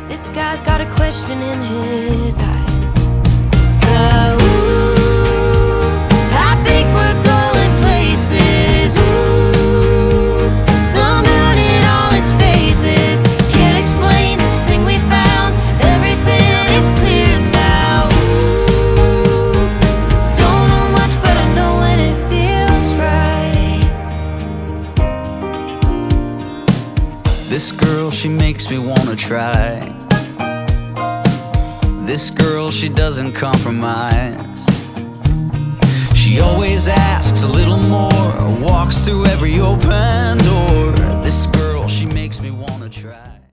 This guy's got a question in his eyes. I think we're going places. The moon in all its phases. Can't explain this thing we found. Everything is clear now. Don't know much, but I know when it feels right. This girl, she makes me wanna try. This girl, she doesn't compromise. She always asks a little more, walks through every open door.